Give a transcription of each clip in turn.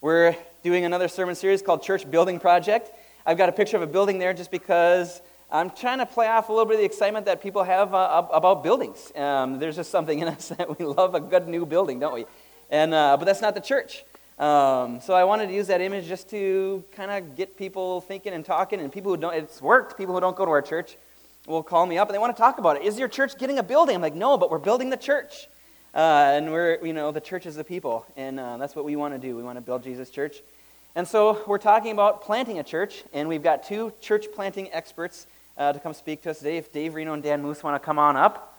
We're doing another sermon series called Church Building Project. I've got a picture of a building there just because I'm trying to play off a little bit of the excitement that people have about buildings. There's just something in us that we love a good new building, don't we? But that's not the church. So I wanted to use that image just to kind of get people thinking and talking, and people who don't, it's worked, people who don't go to our church will call me up and they want to talk about it. Is your church getting a building? I'm like, no, but we're building the church. And the church is the people, and that's what we want to do. We want to build Jesus' church. And so we're talking about planting a church, and we've got two church planting experts to come speak to us today. If Dave Reno and Dan Moose want to come on up.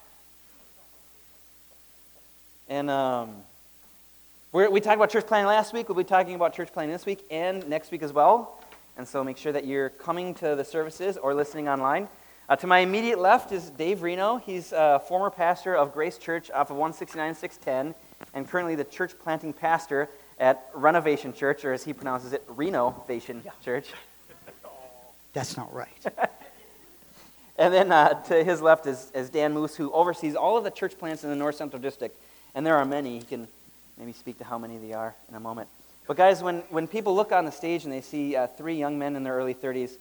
And we talked about church planting last week. We'll be talking about church planting this week and next week as well. And so make sure that you're coming to the services or listening online. To my immediate left is Dave Reno. He's a former pastor of Grace Church off of 169 610, and currently the church planting pastor at Renovation Church, or as he pronounces it, Renovation Church. That's not right. And then to his left is Dan Moose, who oversees all of the church plants in the North Central District. And there are many. He can maybe speak to how many they are in a moment. But guys, when people look on the stage and they see three young men in their early 30s,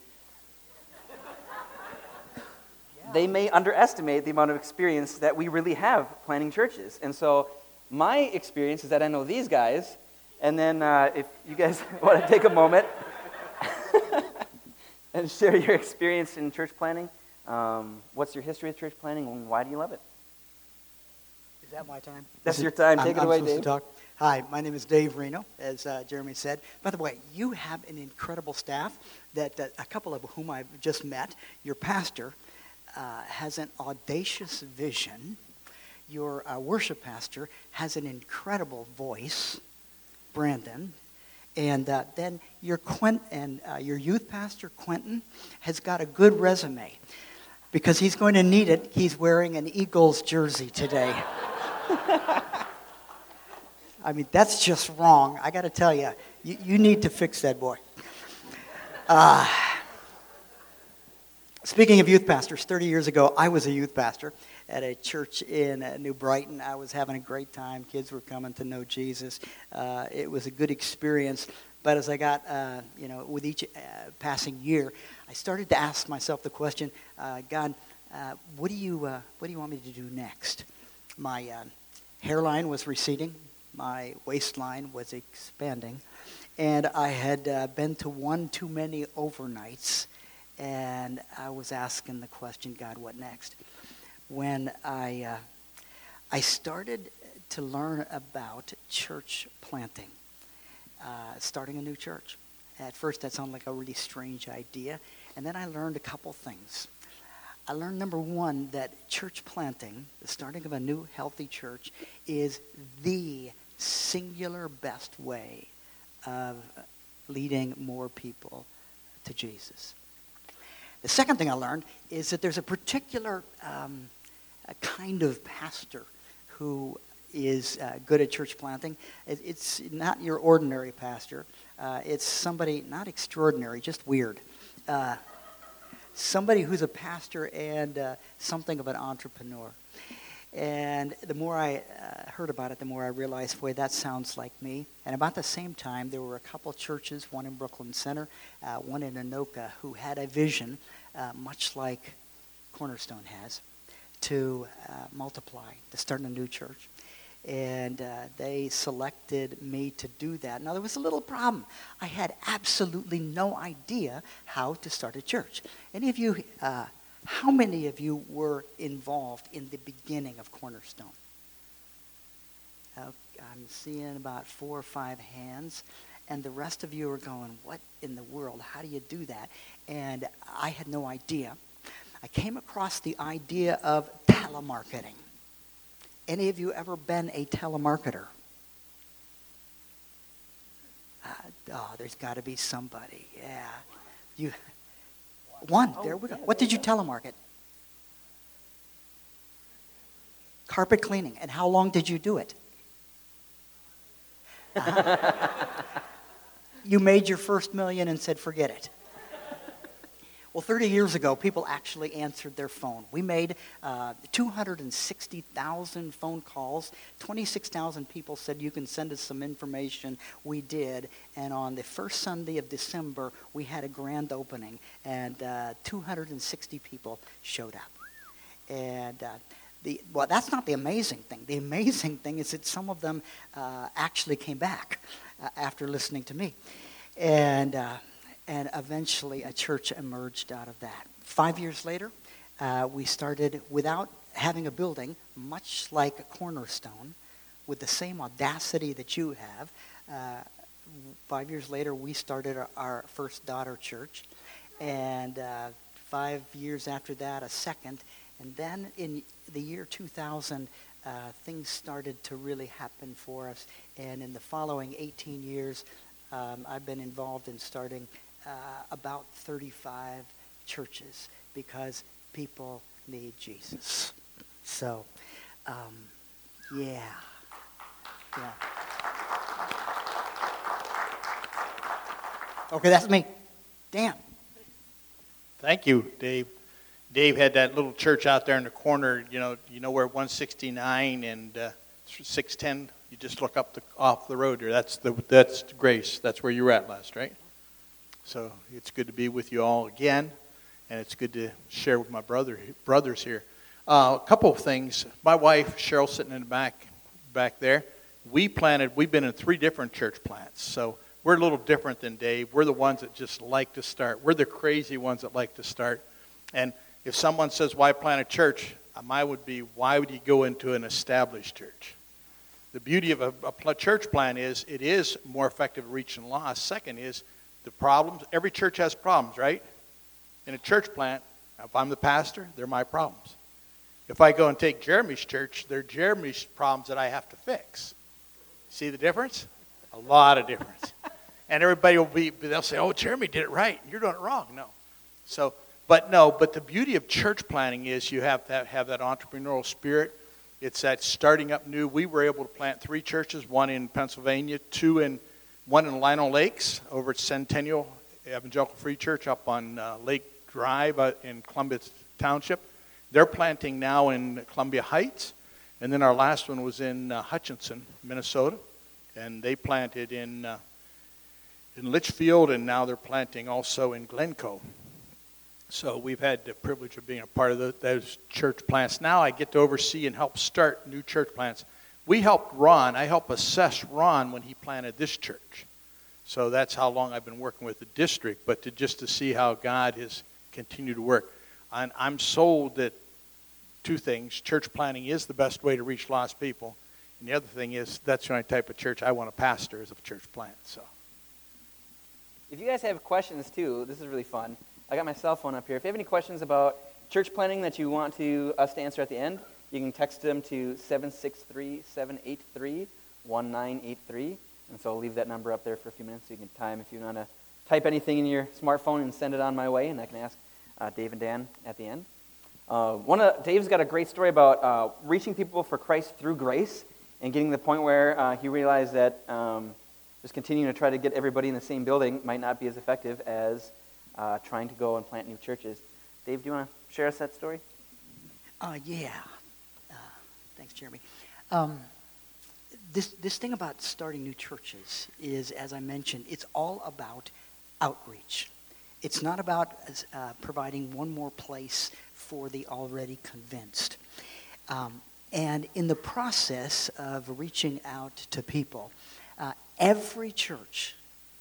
they may underestimate the amount of experience that we really have planting churches. And so my experience is that I know these guys, and then if you guys want to take a moment and share your experience in church planting, what's your history of church planting, and why do you love it? Is that my time? That's your time. Take it away, I'm Dave. To talk. Hi, my name is Dave Reno, as Jeremy said. By the way, you have an incredible staff that a couple of whom I've just met. Your pastor has an audacious vision. Your worship pastor has an incredible voice, Brandon. And then your youth pastor, Quentin, has got a good resume because he's going to need it. He's wearing an Eagles jersey today. I mean, that's just wrong. I got to tell you, you need to fix that boy. Speaking of youth pastors, 30 years ago, I was a youth pastor at a church in New Brighton. I was having a great time. Kids were coming to know Jesus. It was a good experience. But as I got, with each passing year, I started to ask myself the question, God, what do you want me to do next? My hairline was receding. My waistline was expanding. And I had been to one too many overnights. And I was asking the question, God, what next? When I started to learn about church planting, starting a new church. At first, that sounded like a really strange idea. And then I learned a couple things. I learned, number one, that church planting, the starting of a new, healthy church, is the singular best way of leading more people to Jesus. The second thing I learned is that there's a particular kind of pastor who is good at church planting. It's not your ordinary pastor. It's somebody not extraordinary, just weird. Somebody who's a pastor and something of an entrepreneur. And the more I heard about it, the more I realized, boy, that sounds like me. And about the same time, there were a couple churches, one in Brooklyn Center, one in Anoka, who had a vision, much like Cornerstone has, to multiply, to start a new church. And they selected me to do that. Now, there was a little problem. I had absolutely no idea how to start a church. How many of you were involved in the beginning of Cornerstone? I'm seeing about 4 or 5 hands, and the rest of you are going, what in the world? How do you do that? And I had no idea. I came across the idea of telemarketing. Any of you ever been a telemarketer? There's got to be somebody. Yeah. One, there we go. What did you telemarket? Carpet cleaning. And how long did you do it? You made your first $1 million and said, forget it. Well, 30 years ago, people actually answered their phone. We made 260,000 phone calls. 26,000 people said, you can send us some information. We did. And on the first Sunday of December, we had a grand opening, and 260 people showed up. And well, that's not the amazing thing. The amazing thing is that some of them actually came back after listening to me. And eventually a church emerged out of that. 5 years later, we started without having a building, much like a Cornerstone, with the same audacity that you have. 5 years later, we started our first daughter church. And 5 years after that, a second. And then in the year 2000, things started to really happen for us. And in the following 18 years, I've been involved in starting about 35 churches because people need Jesus. So, yeah. Okay, that's me. Dan. Thank you, Dave. Dave had that little church out there in the corner, you know where 169 and 610, you just look up off the road there. That's Grace. That's where you were at last, right? So it's good to be with you all again, and it's good to share with my brothers here. A couple of things. My wife, Cheryl, sitting in the back there, we've been in 3 different church plants, so we're a little different than Dave. We're the ones that just like to start. We're the crazy ones that like to start. And if someone says, why plant a church? Mine would be, why would you go into an established church? The beauty of a church plant is it is more effective at reaching lost. Second is the problems. Every church has problems, right? In a church plant, if I'm the pastor, they're my problems. If I go and take Jeremy's church, they're Jeremy's problems that I have to fix. See the difference? A lot of difference. And everybody they'll say, oh, Jeremy did it right. You're doing it wrong. No. But the beauty of church planting is you have to have that entrepreneurial spirit. It's that starting up new. We were able to plant 3 churches, one in Pennsylvania, one in Lino Lakes over at Centennial Evangelical Free Church up on Lake Drive in Columbia Township. They're planting now in Columbia Heights. And then our last one was in Hutchinson, Minnesota. And they planted in Litchfield, and now they're planting also in Glencoe. So we've had the privilege of being a part of those church plants. Now I get to oversee and help start new church plants. I helped assess Ron when he planted this church. So that's how long I've been working with the district, but just to see how God has continued to work. And I'm sold that 2 things. Church planting is the best way to reach lost people. And the other thing is that's the only type of church I want to pastor is a church plant. So, If you guys have questions too, this is really fun. I got my cell phone up here. If you have any questions about church planting that you want us to answer at the end, you can text them to 763-783-1983. And so I'll leave that number up there for a few minutes so you can if you want to type anything in your smartphone and send it on my way, and I can ask Dave and Dan at the end. Dave's got a great story about reaching people for Christ through grace and getting to the point where he realized that just continuing to try to get everybody in the same building might not be as effective as trying to go and plant new churches. Dave, do you want to share us that story? Yeah. Thanks, Jeremy. This thing about starting new churches is, as I mentioned, it's all about outreach. It's not about providing one more place for the already convinced. And in the process of reaching out to people, every church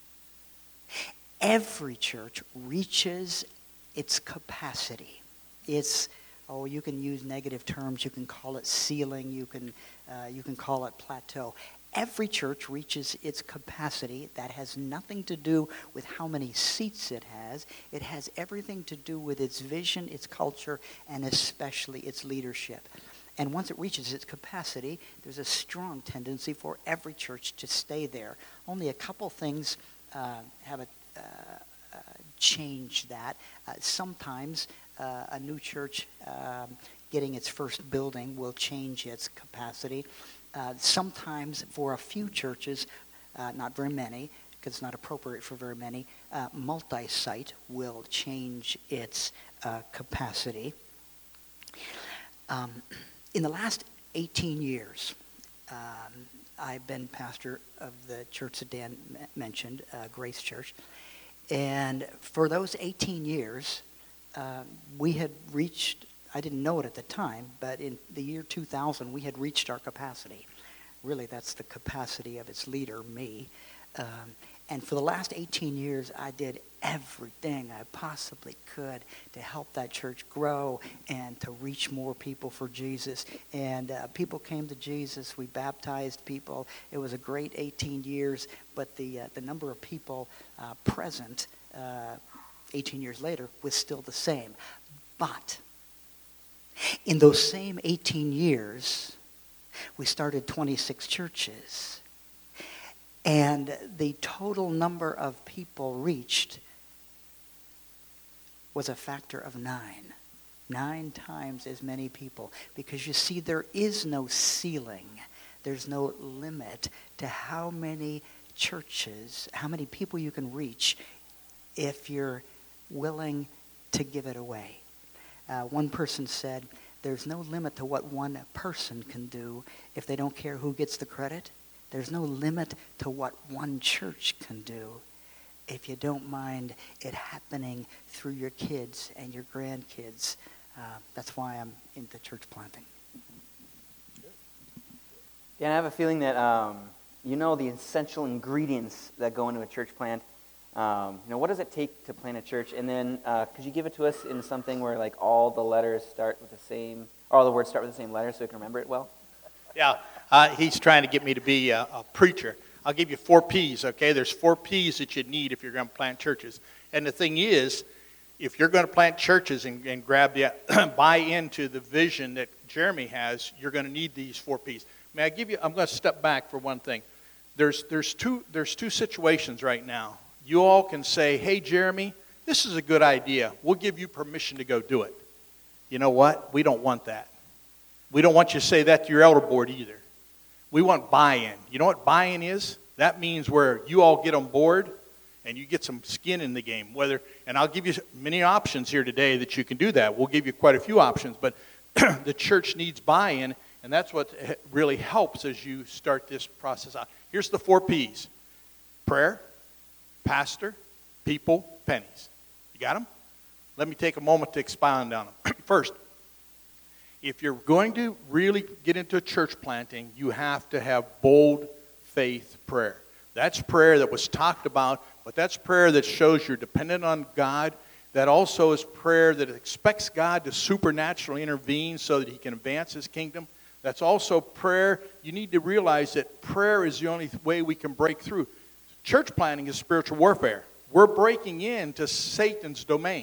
reaches its capacity. You can use negative terms. You can call it ceiling. You can call it plateau. Every church reaches its capacity. That has nothing to do with how many seats it has. It has everything to do with its vision, its culture, and especially its leadership. And once it reaches its capacity, there's a strong tendency for every church to stay there. Only a couple things have changed that. Sometimes a new church getting its first building will change its capacity. Sometimes for a few churches, not very many, because it's not appropriate for very many. Multi-site will change its capacity. In the last 18 years, I've been pastor of the church that Dan mentioned, Grace Church. And for those 18 years, we had reached, I didn't know it at the time, but in the year 2000, we had reached our capacity. Really, that's the capacity of its leader, me. And for the last 18 years, I did everything I possibly could to help that church grow and to reach more people for Jesus. And people came to Jesus. We baptized people. It was a great 18 years, but the number of people present 18 years later was still the same. But in those same 18 years, we started 26 churches. And the total number of people reached was a factor of 9. 9 times as many people. Because you see, there is no ceiling. There's no limit to how many churches, how many people you can reach if you're willing to give it away. One person said, there's no limit to what one person can do if they don't care who gets the credit. There's no limit to what one church can do if you don't mind it happening through your kids and your grandkids. That's why I'm into church planting. Dan, I have a feeling that you know the essential ingredients that go into a church plant. What does it take to plant a church? And then could you give it to us in something where like all the letters start with the same, or all the words start with the same letter so we can remember it well? Yeah, he's trying to get me to be a preacher. I'll give you 4 P's, okay? There's 4 P's that you need if you're going to plant churches. And the thing is, if you're going to plant churches and grab the buy into the vision that Jeremy has, you're going to need these 4 P's. May I give you? I'm going to step back for one thing. There's two situations right now. You all can say, "Hey, Jeremy, this is a good idea. We'll give you permission to go do it." You know what? We don't want that. We don't want you to say that to your elder board either. We want buy-in. You know what buy-in is? That means where you all get on board and you get some skin in the game. And I'll give you many options here today that you can do that. We'll give you quite a few options, but the church needs buy-in, and that's what really helps as you start this process out. Here's the 4 P's. Prayer, pastor, people, pennies. You got them? Let me take a moment to expound on them. First, if you're going to really get into church planting, you have to have bold faith prayer. That's prayer that was talked about, but that's prayer that shows you're dependent on God. That also is prayer that expects God to supernaturally intervene so that he can advance his kingdom. That's also prayer. You need to realize that prayer is the only way we can break through. Church planting is spiritual warfare. We're breaking into Satan's domain.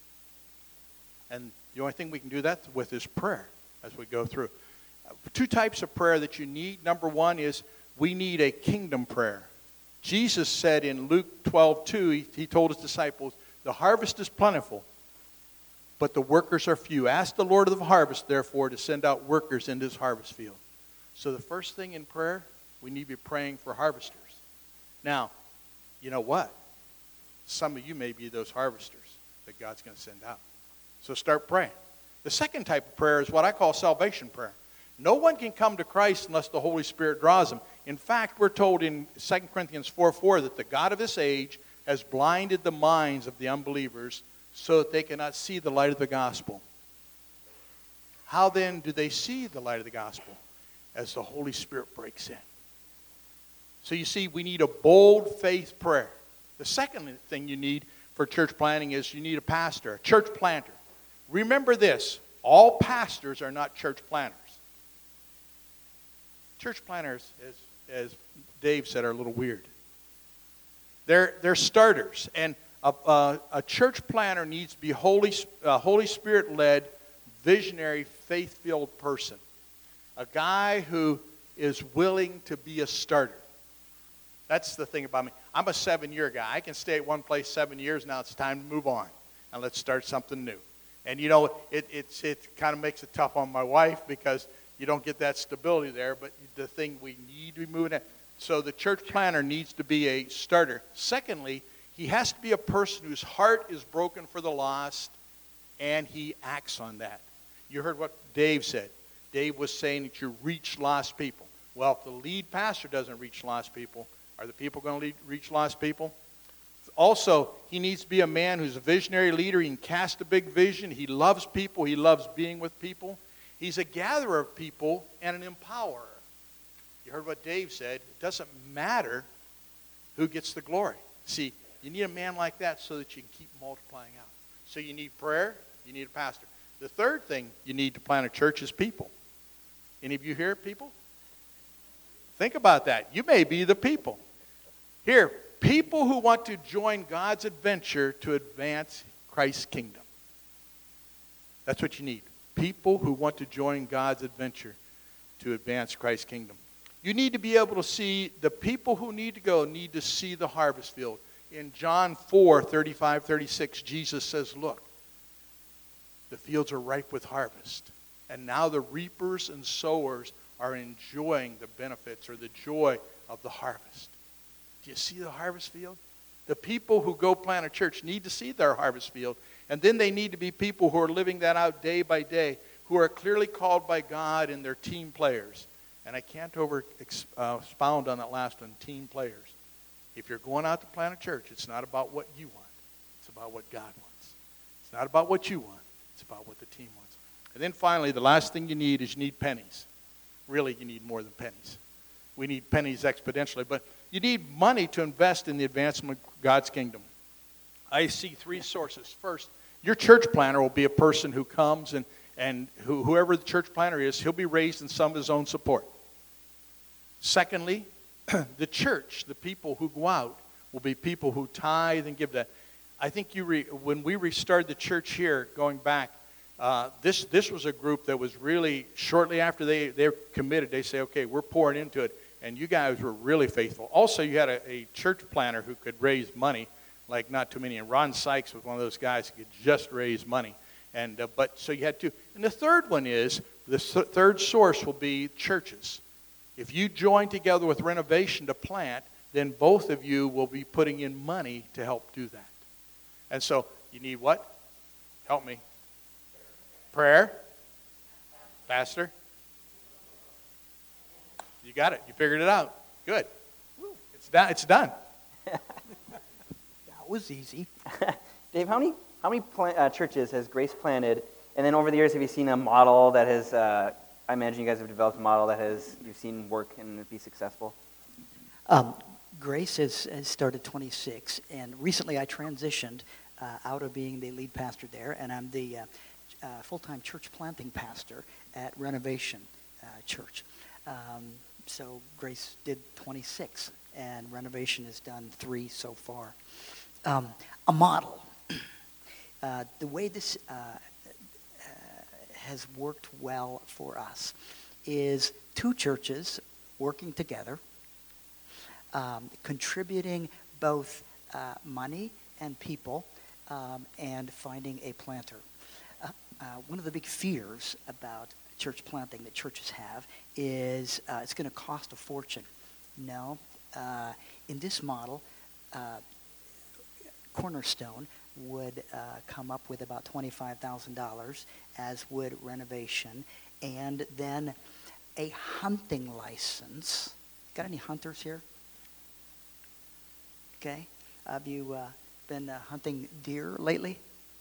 And the only thing we can do that with is prayer as we go through. 2 types of prayer that you need. Number 1 is we need a kingdom prayer. Jesus said in Luke 12:2, he told his disciples, the harvest is plentiful, but the workers are few. Ask the Lord of the harvest, therefore, to send out workers into his harvest field. So the first thing in prayer, we need to be praying for harvesters. Now, you know what? Some of you may be those harvesters that God's going to send out. So start praying. The second type of prayer is what I call salvation prayer. No one can come to Christ unless the Holy Spirit draws them. In fact, we're told in 2 Corinthians 4:4 that the God of this age has blinded the minds of the unbelievers so that they cannot see the light of the gospel. How then do they see the light of the gospel? As the Holy Spirit breaks in. So you see, we need a bold faith prayer. The second thing you need for church planting is you need a pastor, a church planter. Remember this, all pastors are not church planters. Church planters, as Dave said, are a little weird. They're starters, and a church planter needs to be Holy Spirit-led, visionary, faith-filled person. A guy who is willing to be a starter. That's the thing about me. I'm a 7-year guy. I can stay at one place 7 years. Now it's time to move on, and let's start something new. And you know, it kind of makes it tough on my wife because you don't get that stability there. But the thing we need to be moving at, So the church planter needs to be a starter. Secondly, he has to be a person whose heart is broken for the lost, and he acts on that. You heard what Dave said. Dave was saying that you reach lost people. Well, if the lead pastor doesn't reach lost people, are the people going to reach lost people? Also, he needs to be a man who's a visionary leader. He can cast a big vision. He loves people. He loves being with people. He's a gatherer of people and an empowerer. You heard what Dave said. It doesn't matter who gets the glory. See, you need a man like that so that you can keep multiplying out. So you need prayer. You need a pastor. The third thing you need to plant a church is people. Any of you here, people? Think about that. You may be the people. Here, people who want to join God's adventure to advance Christ's kingdom. That's what you need. People who want to join God's adventure to advance Christ's kingdom. You need to be able to see the people who need to see the harvest field. In John 4:35, 36, Jesus says, look, the fields are ripe with harvest. And now the reapers and sowers are enjoying the benefits or the joy of the harvest. Do you see the harvest field? The people who go plant a church need to see their harvest field. And then they need to be people who are living that out day by day, who are clearly called by God and they're team players. And I can't expound on that last one, team players. If you're going out to plant a church, it's not about what you want. It's about what God wants. It's not about what you want. It's about what the team wants. And then finally, the last thing you need is you need pennies. Really, you need more than pennies. We need pennies exponentially. But you need money to invest in the advancement of God's kingdom. I see three sources. First, your church planter will be a person who comes and whoever the church planter is, he'll be raised in some of his own support. Secondly, the church, the people who go out, will be people who tithe and give that. I think when we restarted the church here, going back, this was a group that was really, shortly after they're committed, they say, okay, we're pouring into it. And you guys were really faithful. Also, you had a church planter who could raise money, like not too many. And Ron Sykes was one of those guys who could just raise money. And so you had two. And the third one is, the third source will be churches. If you join together with Renovation to plant, then both of you will be putting in money to help do that. And so you need what? Help me. Prayer. Pastor. You got it. You figured it out. Good. It's done. It's done. That was easy. Dave, how many churches has Grace planted? And then over the years, have you seen a model that has, I imagine you guys have developed a model that you've seen work and be successful? Grace has started 26, and recently I transitioned out of being the lead pastor there, and I'm the full-time church planting pastor at Renovation Church. So Grace did 26, and Renovation has done 3 so far. A model. The way this has worked well for us is 2 churches working together, contributing both money and people, and finding a planter. One of the big fears about church planting that churches have is it's going to cost a fortune. No. In this model, Cornerstone would come up with about $25,000, as would Renovation, and then a hunting license. Got any hunters here? Okay. Have you been hunting deer lately?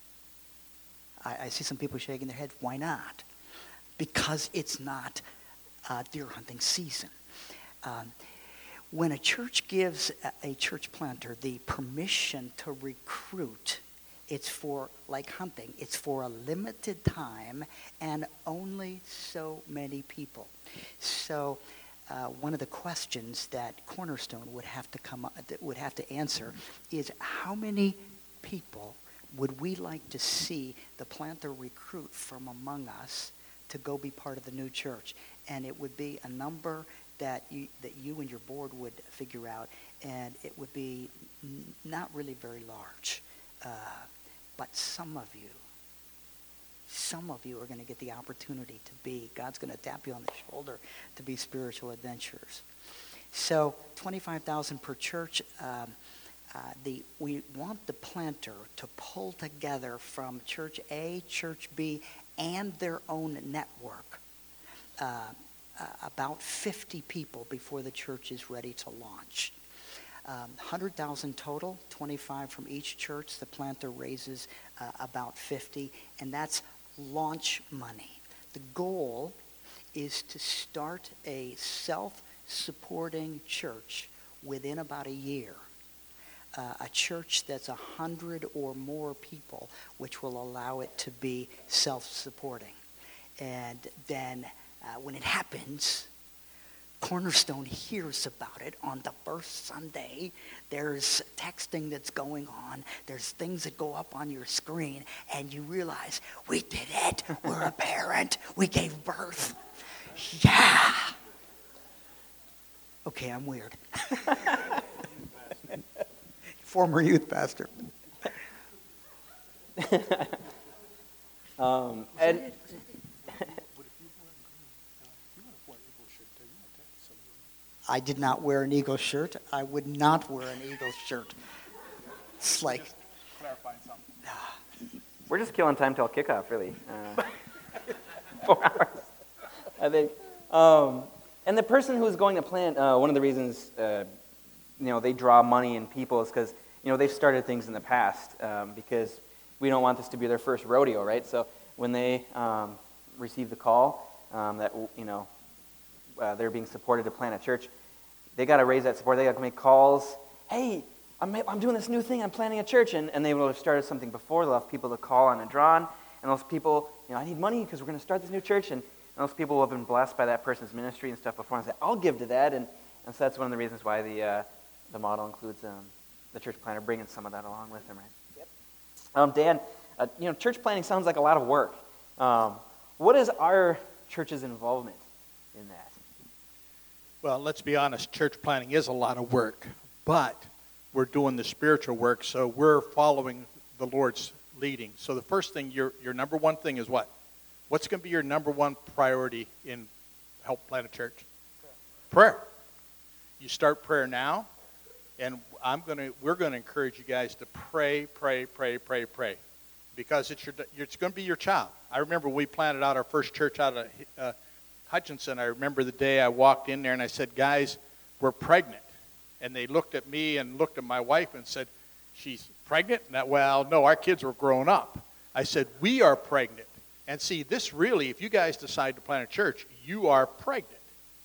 I see some people shaking their head. Why not? Because it's not deer hunting season. When a church gives a church planter the permission to recruit, it's for, like hunting, it's for a limited time and only so many people. So one of the questions that Cornerstone would have to answer is, how many people would we like to see the planter recruit from among us to go be part of the new church? And it would be a number that you and your board would figure out, and it would be not really very large. But some of you are going to get the opportunity to be, God's going to tap you on the shoulder to be spiritual adventurers. So 25,000 per church. We want the planter to pull together from Church A, Church B, and their own network about 50 people before the church is ready to launch. 100,000 total, 25 from each church. The planter raises about 50, and that's launch money. The goal is to start a self-supporting church within about a year. A church that's 100 or more people, which will allow it to be self-supporting. And then when it happens, Cornerstone hears about it on the first Sunday. There's texting that's going on. There's things that go up on your screen, and you realize, we did it. We're a parent. We gave birth. Yeah. Okay, I'm weird. Former youth pastor. And I did not wear an Eagles shirt. I would not wear an Eagles shirt. It's like, Clarifying something. we're just killing time till kickoff, really. 4 hours, I think. And the person who's going to plant, one of the reasons they draw money and people is because they've started things in the past, because we don't want this to be their first rodeo, right? So when they receive the call that they're being supported to plant a church, they got to raise that support. They got to make calls. Hey, I'm doing this new thing. I'm planting a church, and they will have started something before. They'll have people to call on and draw on, and those people, I need money because we're going to start this new church, and those people will have been blessed by that person's ministry and stuff before, and say, I'll give to that, and so that's one of the reasons why the model includes the church planter bringing some of that along with them, right? Yep. Dan, church planting sounds like a lot of work. What is our church's involvement in that? Well, let's be honest, church planting is a lot of work, but we're doing the spiritual work, so we're following the Lord's leading. So the first thing, your number one thing is what? What's going to be your number one priority in help plant a church? Prayer. You start prayer now, and we're going to encourage you guys to pray, because it's going to be your child. I remember we planted out our first church out of Hutchinson. I remember the day I walked in there and I said, guys, we're pregnant. And they looked at me and looked at my wife and said, she's pregnant? Well, no, our kids were grown up. I said, we are pregnant. And see, this really, if you guys decide to plant a church, you are pregnant.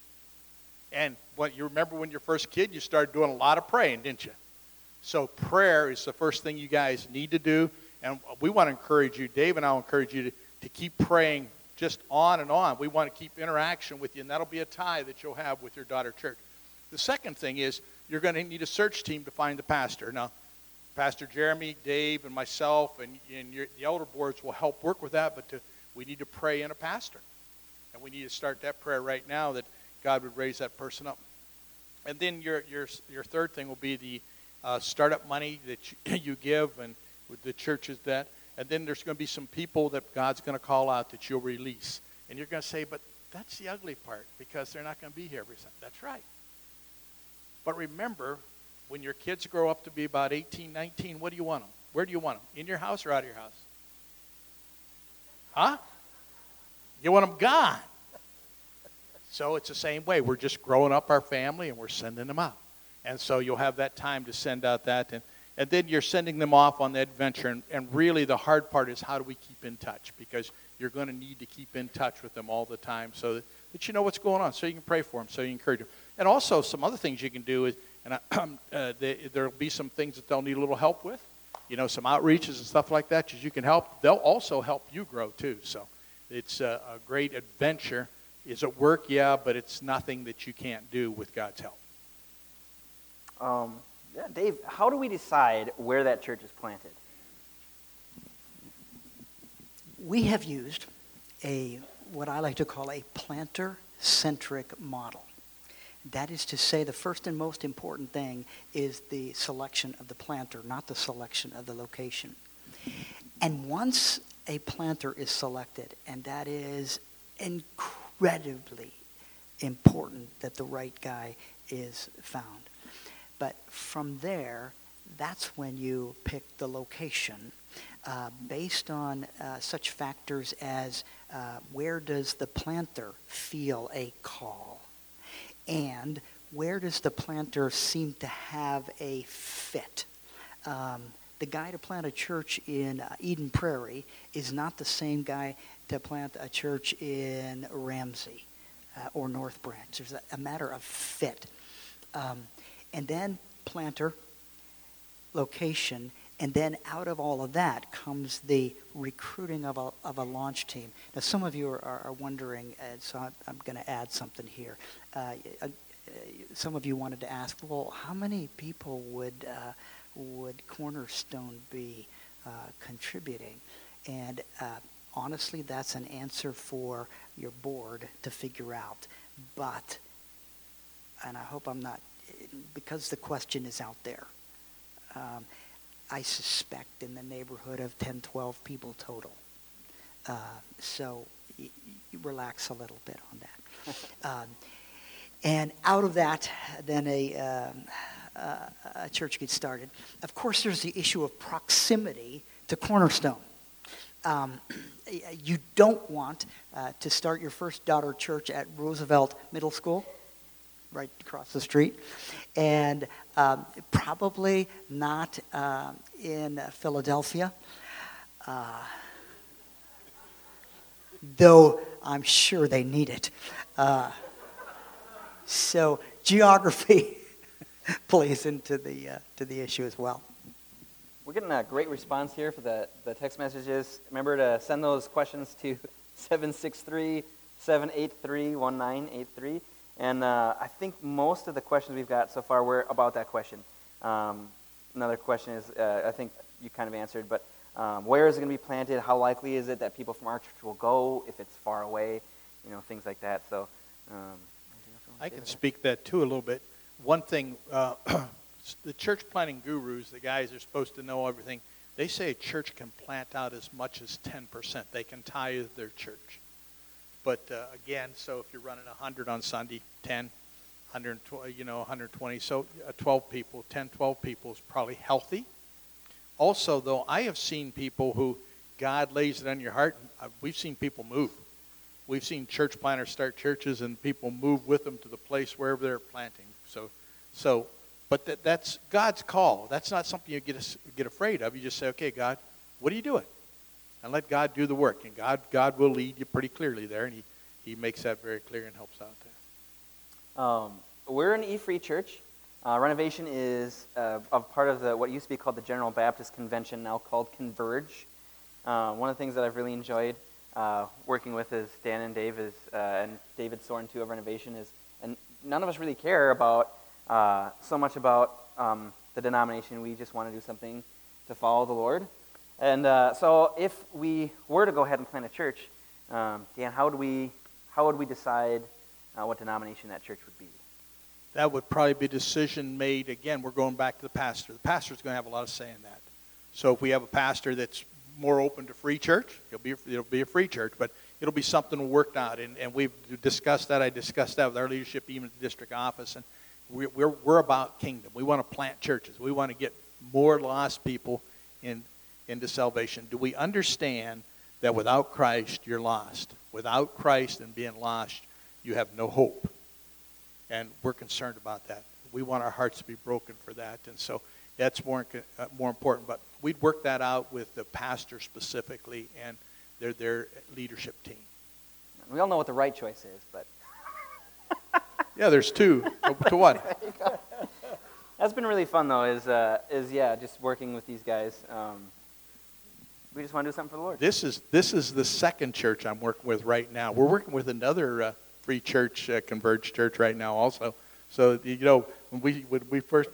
And you remember when you're first kid, you started doing a lot of praying, didn't you? So prayer is the first thing you guys need to do. And we want to encourage you, Dave and I will encourage you to keep praying just on and on. We want to keep interaction with you, and that'll be a tie that you'll have with your daughter church. The second thing is you're going to need a search team to find the pastor. Now, Pastor Jeremy, Dave, and myself, and the elder boards will help work with that, but we need to pray in a pastor. And we need to start that prayer right now that God would raise that person up. And then your third thing will be the startup money that you give, and with the churches that. And then there's going to be some people that God's going to call out that you'll release. And you're going to say, but that's the ugly part, because they're not going to be here every Sunday. That's right. But remember, when your kids grow up to be about 18, 19, what do you want them? Where do you want them? In your house or out of your house? Huh? You want them gone. So it's the same way. We're just growing up our family, and we're sending them out. And so you'll have that time to send out that. And then you're sending them off on the adventure. And really the hard part is, how do we keep in touch? Because you're going to need to keep in touch with them all the time so that you know what's going on, so you can pray for them, so you encourage them. And also some other things you can do is, there'll be some things that they'll need a little help with. Some outreaches and stuff like that that you can help. They'll also help you grow too. So it's a great adventure. Is it work? Yeah, but it's nothing that you can't do with God's help. Yeah, Dave, how do we decide where that church is planted? We have used what I like to call a planter-centric model. That is to say, the first and most important thing is the selection of the planter, not the selection of the location. And once a planter is selected, and that is incredibly important that the right guy is found. But from there, that's when you pick the location based on such factors as where does the planter feel a call, and where does the planter seem to have a fit. The guy to plant a church in Eden Prairie is not the same guy to plant a church in Ramsey or North Branch. There's a matter of fit. And then planter, location, and then out of all of that comes the recruiting of a launch team. Now, some of you are wondering, so I'm going to add something here. Some of you wanted to ask, well, how many people would Cornerstone be contributing? And honestly, that's an answer for your board to figure out. But, and I hope I'm not, because the question is out there, I suspect in the neighborhood of 10, 12 people total. So you relax a little bit on that. And out of that, then a church gets started. Of course, there's the issue of proximity to Cornerstone. You don't want to start your first daughter church at Roosevelt Middle School, right across the street, and probably not in Philadelphia, though I'm sure they need it. So geography plays into the issue as well. We're getting a great response here for the text messages. Remember to send those questions to 763-783-1983. And I think most of the questions we've got so far were about that question. Another question is, I think you kind of answered, but where is it going to be planted? How likely is it that people from our church will go if it's far away? Things like that. So I can speak that too a little bit. One thing, the church planting gurus, the guys are supposed to know everything. They say a church can plant out as much as 10%. They can tithe their church. But again, so if you're running 100 on Sunday, 10, 120, 120, so 12 people, 10, 12 people is probably healthy. Also, though, I have seen people who God lays it on your heart. We've seen people move. We've seen church planters start churches and people move with them to the place wherever they're planting. But that's God's call. That's not something you get afraid of. You just say, okay, God, what are you doing? And let God do the work. And God will lead you pretty clearly there. And he makes that very clear and helps out there. We're an E-Free church. Renovation is a part of what used to be called the General Baptist Convention, now called Converge. One of the things that I've really enjoyed working with is Dan and Dave and David Soren too of Renovation and none of us really care about so much about the denomination. We just want to do something to follow the Lord. And so if we were to go ahead and plant a church, Dan, how would we decide what denomination that church would be? That would probably be a decision made. Again, we're going back to the pastor. The pastor's going to have a lot of say in that. So if we have a pastor that's more open to free church, it'll be a free church, but it'll be something worked out. And we've discussed that. I discussed that with our leadership, even at the district office. And we're about kingdom. We want to plant churches. We want to get more lost people into salvation. Do we understand that without Christ, you're lost? Without Christ and being lost, you have no hope. And we're concerned about that. We want our hearts to be broken for that. And so that's more important. But we'd work that out with the pastor specifically and their leadership team. We all know what the right choice is, but... Yeah, there's two. To what? That's been really fun, though, is just working with these guys. We just want to do something for the Lord. This is the second church I'm working with right now. We're working with another free church, Converge Church, right now also. So, when we first...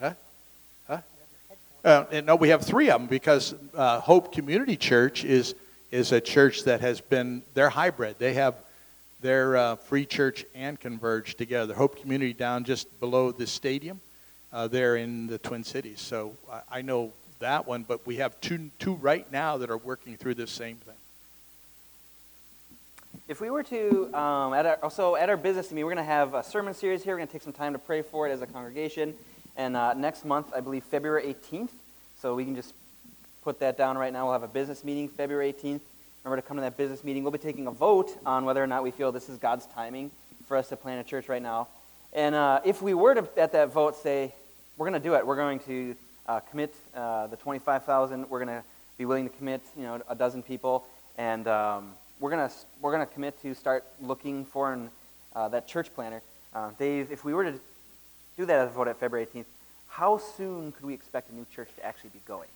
No, we have three of them because Hope Community Church is a church that has been... They're hybrid. They have their free church and Converge together. Hope Community down just below the stadium. They're in the Twin Cities. So I know that one, but we have two right now that are working through this same thing. If we were to, at our business meeting, we're going to have a sermon series here. We're going to take some time to pray for it as a congregation. And next month, I believe February 18th, so we can just put that down right now. We'll have a business meeting February 18th. Remember to come to that business meeting. We'll be taking a vote on whether or not we feel this is God's timing for us to plant a church right now. And if we were to, at that vote, say, we're going to do it, we're going to commit the $25,000, we're going to be willing to commit, a dozen people, and we're going to commit to start looking for that church planter. Dave, if we were to do that as a vote at February 18th, how soon could we expect a new church to actually be going?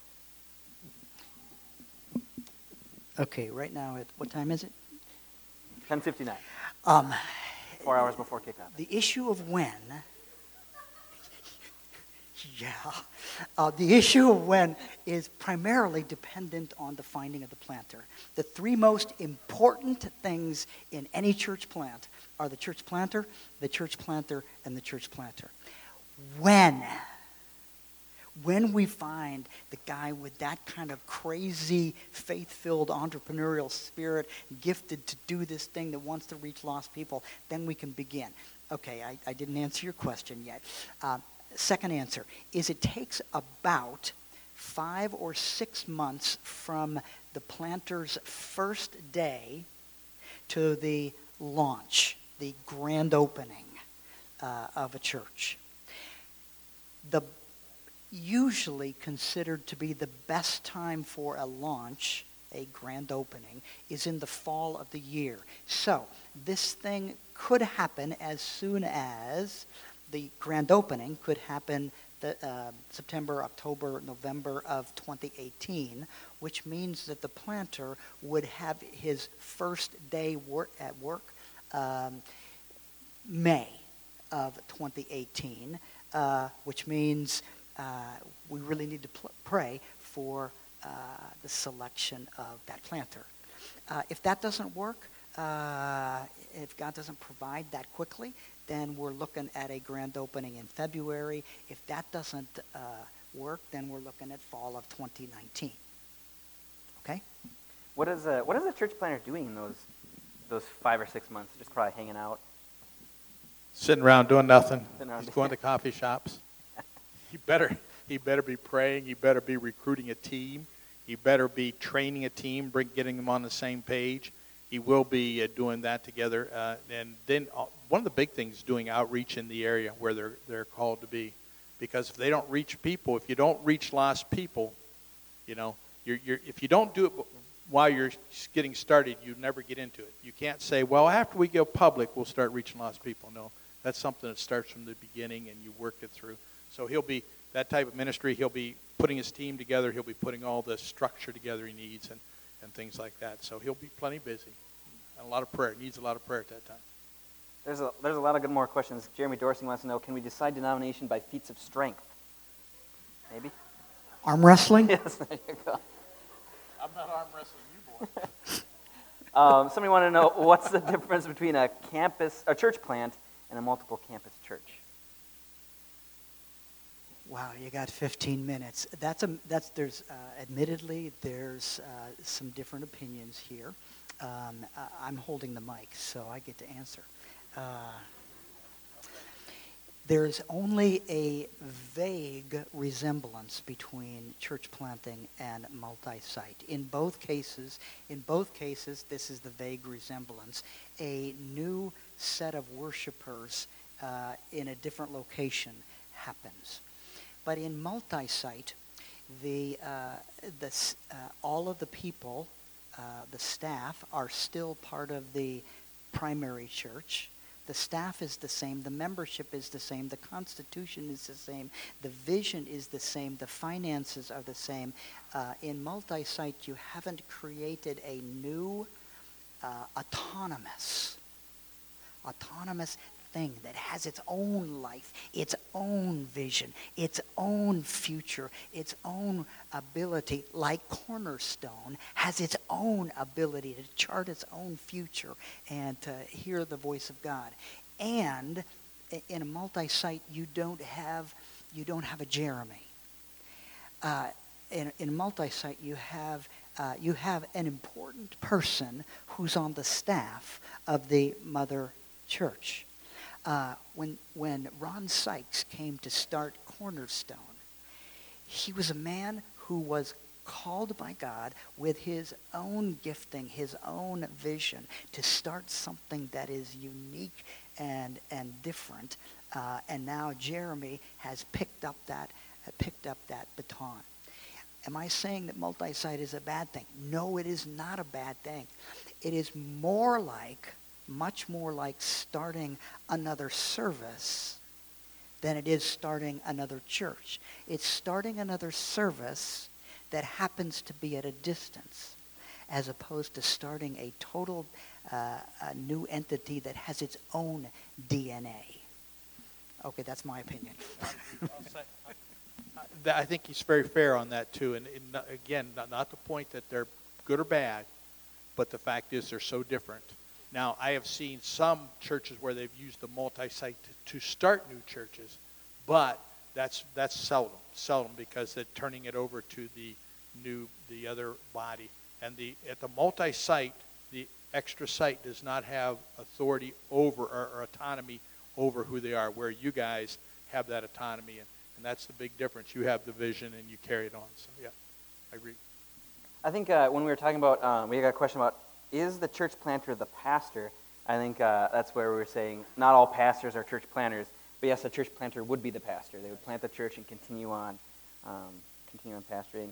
Okay, right now, what time is it? 10:59. 4 hours before kickoff. The issue of when, the issue of when is primarily dependent on the finding of the planter. The three most important things in any church plant are the church planter, and the church planter. When we find the guy with that kind of crazy, faith-filled entrepreneurial spirit, gifted to do this thing that wants to reach lost people, then we can begin. Okay, I didn't answer your question yet. Second answer is it takes about 5 or 6 months from the planter's first day to the launch, the grand opening of a church. The usually considered to be the best time for a launch, a grand opening, is in the fall of the year. So this thing could happen as soon as the grand opening could happen September, October, November of 2018, which means that the planter would have his first day at work May of 2018, which means we really need to pray for the selection of that planter. If that doesn't work, if God doesn't provide that quickly, then we're looking at a grand opening in February. If that doesn't work, then we're looking at fall of 2019. Okay? What is a church planter doing in those 5 or 6 months? Just probably hanging out. Sitting around doing nothing. He's going to coffee shops. He better be praying. He better be recruiting a team. He better be training a team, getting them on the same page. He will be doing that together. And then one of the big things is doing outreach in the area where they're called to be. Because if they don't reach people, if you don't reach lost people, if you don't do it while you're getting started, you never get into it. You can't say, well, after we go public, we'll start reaching lost people. No, that's something that starts from the beginning and you work it through. So he'll be that type of ministry. He'll be putting his team together. He'll be putting all the structure together he needs and things like that. So he'll be plenty busy. And a lot of prayer. He needs a lot of prayer at that time. There's a lot of good more questions. Jeremy Dorsey wants to know, can we decide denomination by feats of strength? Maybe? Arm wrestling? Yes, there you go. I'm not arm wrestling you, boy. Somebody wanted to know, what's the difference between a church plant and a multiple campus church? Wow, you got 15 minutes. Admittedly, there's some different opinions here. I'm holding the mic, so I get to answer. There's only a vague resemblance between church planting and multi-site. In both cases, this is the vague resemblance. A new set of worshipers in a different location happens. But in multi-site, all of the people, the staff, are still part of the primary church. The staff is the same, the membership is the same, the constitution is the same, the vision is the same, the finances are the same. In multi-site, you haven't created a new autonomous thing that has its own life, its own vision, its own future, its own ability, like Cornerstone has its own ability to chart its own future and to hear the voice of God. And in a multi-site, you don't have a Jeremy. In a multi-site, you have you have an important person who's on the staff of the mother church. When Ron Sykes came to start Cornerstone, he was a man who was called by God with his own gifting, his own vision, to start something that is unique and different. And now Jeremy has picked up that baton. Am I saying that multi-site is a bad thing? No, it is not a bad thing. It is much more like starting another service than it is starting another church. It's starting another service that happens to be at a distance, as opposed to starting a total a new entity that has its own DNA. Okay, that's my opinion. I think he's very fair on that too. And again, not the point that they're good or bad, but the fact is they're so different. Now, I have seen some churches where they've used the multi-site to start new churches, but that's seldom because they're turning it over to the other body. And at the multi-site, the extra site does not have authority over or autonomy over who they are, where you guys have that autonomy, and that's the big difference. You have the vision and you carry it on. So yeah, I agree. I think when we were talking about, we got a question about, is the church planter the pastor? I think that's where we were saying not all pastors are church planters, but yes, a church planter would be the pastor. They would plant the church and continue on pastoring.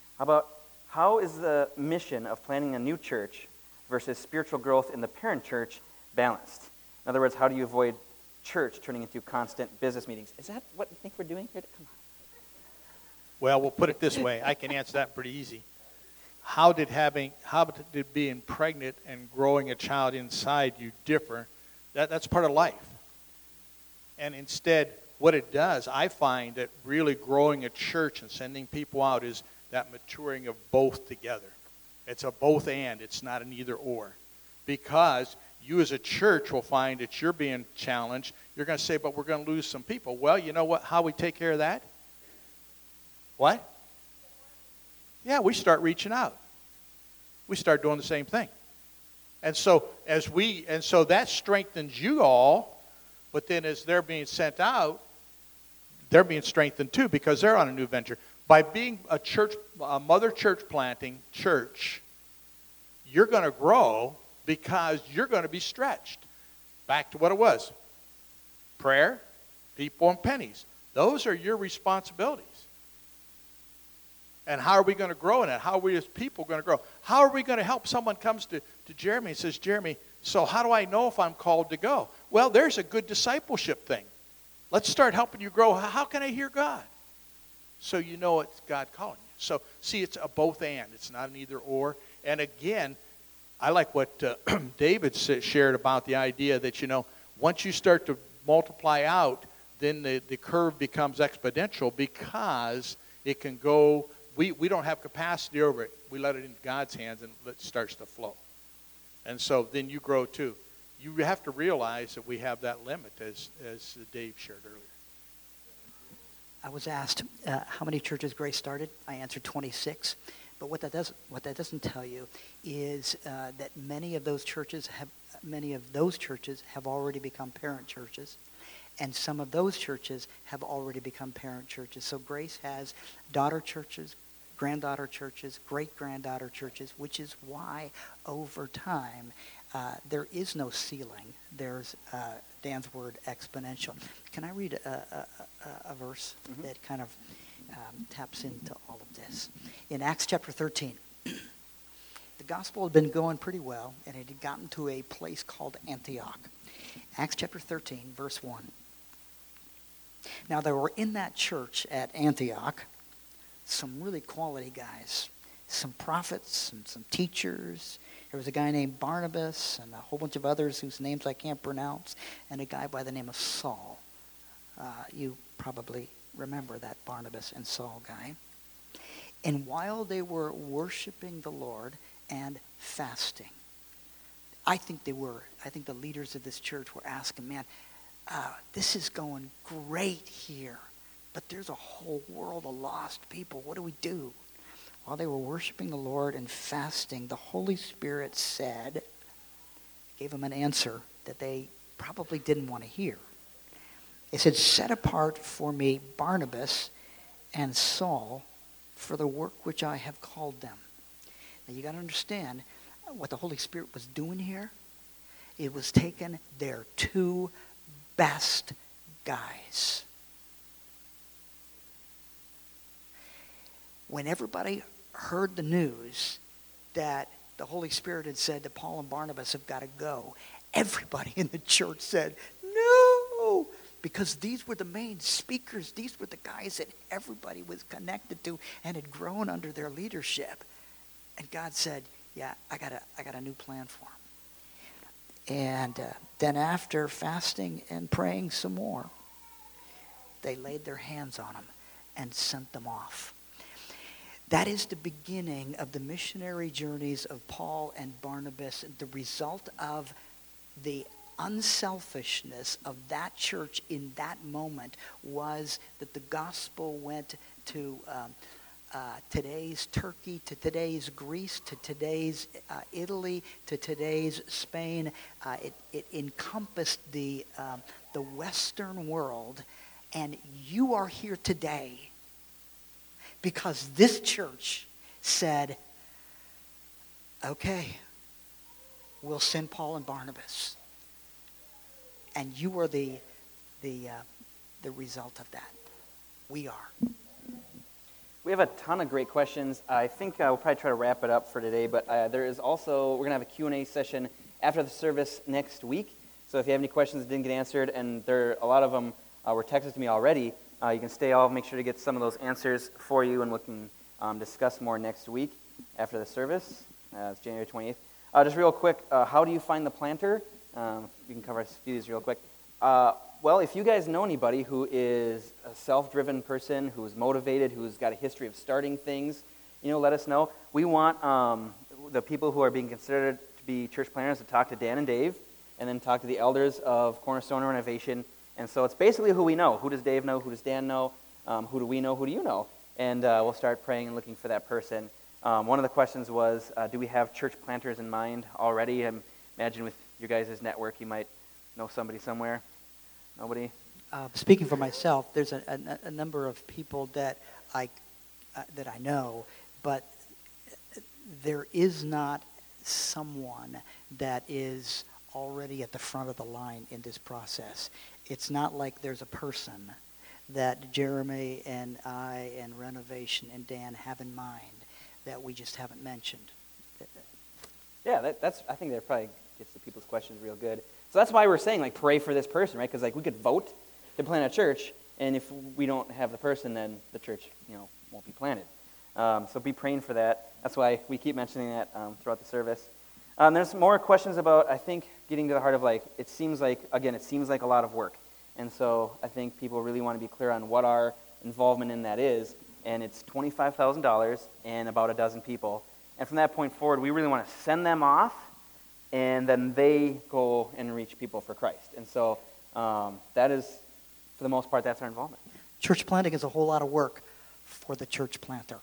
How is the mission of planting a new church versus spiritual growth in the parent church balanced? In other words, how do you avoid church turning into constant business meetings? Is that what you think we're doing here? Come on. Well, we'll put it this way. I can answer that pretty easy. How did being pregnant and growing a child inside you differ? That's part of life. And instead, what it does, I find that really growing a church and sending people out is that maturing of both together. It's a both and. It's not an either or. Because you as a church will find that you're being challenged. You're going to say, but we're going to lose some people. Well, you know what? How we take care of that? What? Yeah, we start reaching out. We start doing the same thing. And so that strengthens you all, but then as they're being sent out, they're being strengthened too because they're on a new venture. By being a mother church planting church, you're going to grow because you're going to be stretched. Back to what it was. Prayer, people, and pennies. Those are your responsibilities. And how are we going to grow in it? How are we as people going to grow? How are we going to help someone comes to Jeremy and says, Jeremy, so how do I know if I'm called to go? Well, there's a good discipleship thing. Let's start helping you grow. How can I hear God? So you know it's God calling you. So, see, it's a both and. It's not an either or. And again, I like what David shared about the idea that, once you start to multiply out, then the curve becomes exponential because it can go. We don't have capacity over it. We let it in God's hands and it starts to flow. And so then you grow too. You have to realize that we have that limit, as Dave shared earlier. I was asked how many churches Grace started. I answered 26. But what that doesn't tell you is that many of those churches have already become parent churches, and some of those churches have already become parent churches. So Grace has daughter churches, granddaughter churches, great-granddaughter churches, which is why over time there is no ceiling. There's Dan's word, exponential. Can I read a verse that kind of taps into all of this? In Acts chapter 13, the gospel had been going pretty well, and it had gotten to a place called Antioch. Acts chapter 13, verse 1. Now there were in that church at Antioch some really quality guys, some prophets and some teachers. There was a guy named Barnabas and a whole bunch of others whose names I can't pronounce, and a guy by the name of Saul. You probably remember that Barnabas and Saul guy. And while they were worshiping the Lord and fasting, I think the leaders of this church were asking, man, this is going great here, but there's a whole world of lost people. What do we do? while they were worshiping the Lord and fasting, the Holy Spirit gave them an answer that they probably didn't want to hear. It said, "Set apart for me Barnabas and Saul for the work which I have called them." Now you got to understand what the Holy Spirit was doing here. It was taking their two best guys. When everybody heard the news that the Holy Spirit had said that Paul and Barnabas have got to go, everybody in the church said, "No!" Because these were the main speakers. These were the guys that everybody was connected to and had grown under their leadership. And God said, "Yeah, I got a new plan for them." And then after fasting and praying some more, they laid their hands on them and sent them off. That is the beginning of the missionary journeys of Paul and Barnabas. The result of the unselfishness of that church in that moment was that the gospel went to today's Turkey, to today's Greece, to today's Italy, to today's Spain. It encompassed the Western world, and you are here today because this church said, "Okay, we'll send Paul and Barnabas," and you are the result of that. We are. We have a ton of great questions. I think we'll probably try to wrap it up for today, but there is also, we're going to have a Q&A session after the service next week. So if you have any questions that didn't get answered, and a lot of them were texted to me already, you can stay. I'll make sure to get some of those answers for you, and we can discuss more next week after the service. It's January 28th. Just real quick, how do you find the planter? We can cover a few of these real quick. Well, if you guys know anybody who is a self-driven person, who's motivated, who's got a history of starting things, let us know. We want the people who are being considered to be church planners to talk to Dan and Dave, and then talk to the elders of Cornerstone Renovation. And so it's basically who we know. Who does Dave know? Who does Dan know? Who do we know? Who do you know? And we'll start praying and looking for that person. One of the questions was, do we have church planters in mind already? I imagine with your guys' network, you might know somebody somewhere. Nobody? Speaking for myself, there's a number of people that I know, but there is not someone that is already at the front of the line in this process. It's not like there's a person that Jeremy and I and Renovation and Dan have in mind that we just haven't mentioned. Yeah, I think that probably gets to people's questions real good. So that's why we're saying, pray for this person, right? Because, we could vote to plant a church, and if we don't have the person, then the church, won't be planted. So be praying for that. That's why we keep mentioning that throughout the service. There's more questions about, I think, getting to the heart of, it seems like a lot of work. And so I think people really want to be clear on what our involvement in that is. And it's $25,000 and about a dozen people. And from that point forward, we really want to send them off, and then they go and reach people for Christ. And so that is, for the most part, that's our involvement. Church planting is a whole lot of work for the church planter.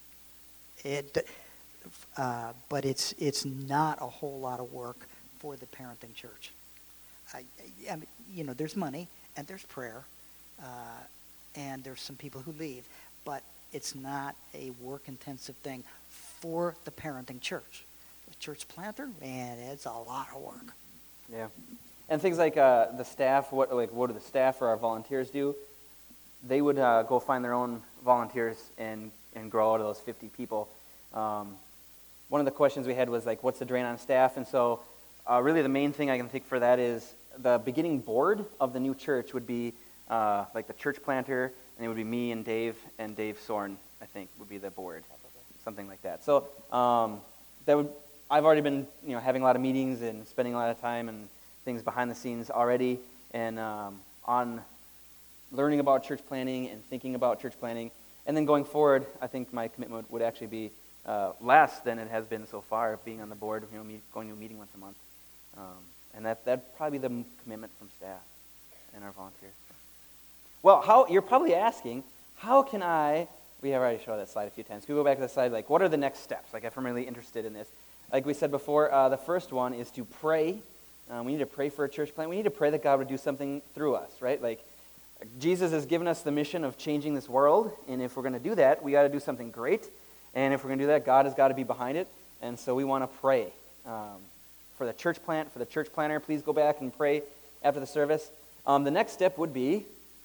But it's not a whole lot of work for the parenting church. There's money, and there's prayer, and there's some people who leave, but it's not a work-intensive thing for the parenting church. The church planter, man, it's a lot of work. Yeah. And things like the staff, what do the staff or our volunteers do? They would go find their own volunteers and grow out of those 50 people. One of the questions we had was, what's the drain on staff? And so really the main thing I can think for that is the beginning board of the new church would be the church planter, and it would be me and Dave Sorn, I think, would be the board, something like that. So I've already been having a lot of meetings and spending a lot of time and things behind the scenes already, and on learning about church planning and thinking about church planning. And then going forward, I think my commitment would actually be less than it has been so far, being on the board, going to a meeting once a month. And that'd probably be the commitment from staff and our volunteers. Well, you're probably asking, how can I We have already showed that slide a few times. Can we go back to the slide? Like, what are the next steps? Like, if I'm really interested in this. Like we said before, the first one is to pray. We need to pray for a church plant. We need to pray that God would do something through us, right? Like, Jesus has given us the mission of changing this world, and if we're going to do that, we got to do something great. And if we're going to do that, God has got to be behind it. And so we want to pray for the church plant, for the church planner. Please go back and pray after the service. The next step would be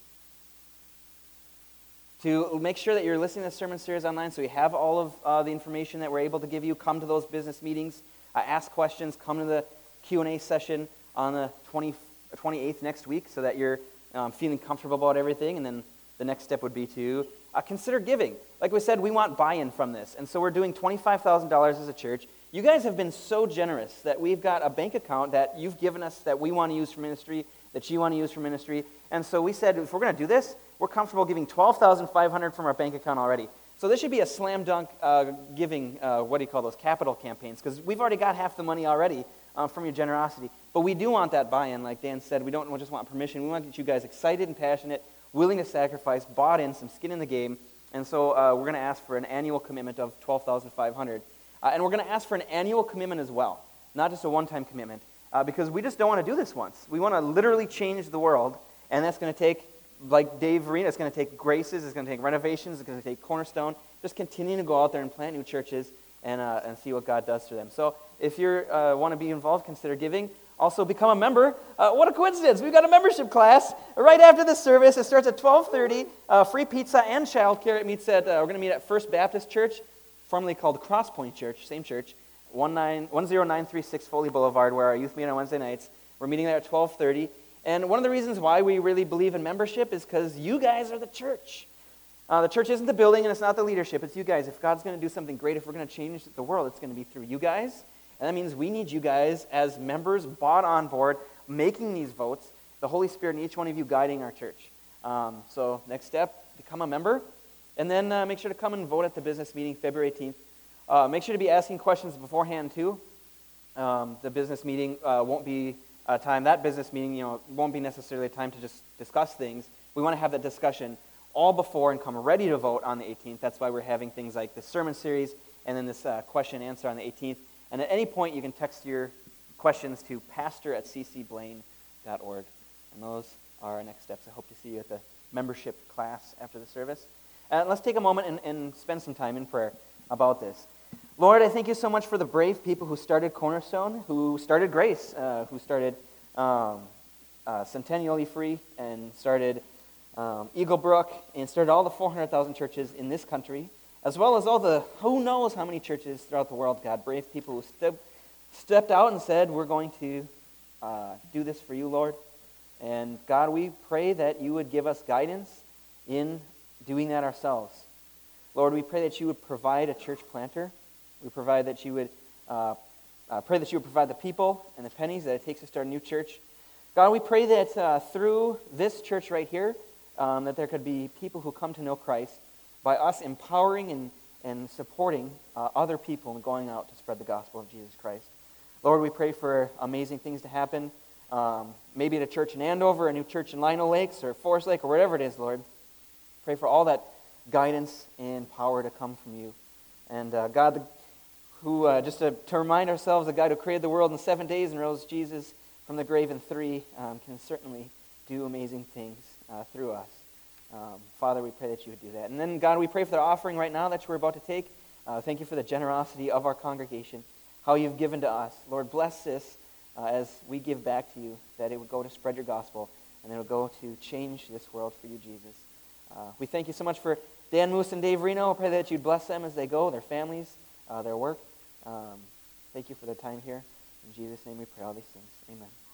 to make sure that you're listening to the sermon series online so you have all of the information that we're able to give you. Come to those business meetings, ask questions, come to the Q&A session on the 28th next week so that you're feeling comfortable about everything. And then the next step would be to consider giving. Like we said, we want buy-in from this. And so we're doing $25,000 as a church. You guys have been so generous that we've got a bank account that you've given us that we want to use for ministry, that you want to use for ministry. And so we said, if we're going to do this, we're comfortable giving $12,500 from our bank account already. So this should be a slam dunk giving, what do you call those, capital campaigns, because we've already got half the money already from your generosity. But we do want that buy-in, like Dan said. We don't just want permission. We want to get you guys excited and passionate, willing to sacrifice, bought in, some skin in the game. And so we're going to ask for an annual commitment of $12,500. And we're going to ask for an annual commitment as well, not just a one-time commitment, because we just don't want to do this once. We want to literally change the world, and that's going to take, like Dave Arena, it's going to take Graces, it's going to take renovations, it's going to take Cornerstone, just continuing to go out there and plant new churches and see what God does through them. So if you want to be involved, consider giving. Also become a member. What a coincidence. We've got a membership class right after the service. It starts at 12:30. Free pizza and childcare. It meets at, we're going to meet at First Baptist Church, formerly called Cross Point Church, same church, 10936 Foley Boulevard, where our youth meet on Wednesday nights. We're meeting there at 12:30. And one of the reasons why we really believe in membership is because you guys are the church. The church isn't the building and it's not the leadership. It's you guys. If God's going to do something great, if we're going to change the world, it's going to be through you guys. And that means we need you guys as members, bought on board, making these votes, the Holy Spirit in each one of you guiding our church. So next step, become a member. And then make sure to come and vote at the business meeting February 18th. Make sure to be asking questions beforehand too. The business meeting won't be a time. That business meeting, won't be necessarily a time to just discuss things. We want to have that discussion all before and come ready to vote on the 18th. That's why we're having things like this sermon series and then this question and answer on the 18th. And at any point, you can text your questions to pastor@ccblaine.org. And those are our next steps. I hope to see you at the membership class after the service. Let's take a moment and spend some time in prayer about this. Lord, I thank you so much for the brave people who started Cornerstone, who started Grace, who started Centennially Free, and started Eagle Brook, and started all the 400,000 churches in this country, as well as all the who knows how many churches throughout the world, God. Brave people who stepped out and said, we're going to do this for you, Lord. And God, we pray that you would give us guidance in doing that ourselves. Lord, we pray that you would provide a church planter. We provide that you would pray that you would provide the people and the pennies that it takes to start a new church. God, we pray that through this church right here, that there could be people who come to know Christ by us empowering and supporting other people and going out to spread the gospel of Jesus Christ. Lord, we pray for amazing things to happen, maybe at a church in Andover, a new church in Lino Lakes or Forest Lake or wherever it is, Lord. Pray for all that guidance and power to come from you. And God, who, just to remind ourselves, the God who created the world in 7 days and rose Jesus from the grave in 3, can certainly do amazing things through us. Father, we pray that you would do that. And then, God, we pray for the offering right now that we're about to take. Thank you for the generosity of our congregation, how you've given to us. Lord, bless this as we give back to you, that it would go to spread your gospel, and it would go to change this world for you, Jesus. We thank you so much for Dan Moose and Dave Reno. I pray that you'd bless them as they go, their families, their work. Thank you for their time here. In Jesus' name we pray all these things. Amen.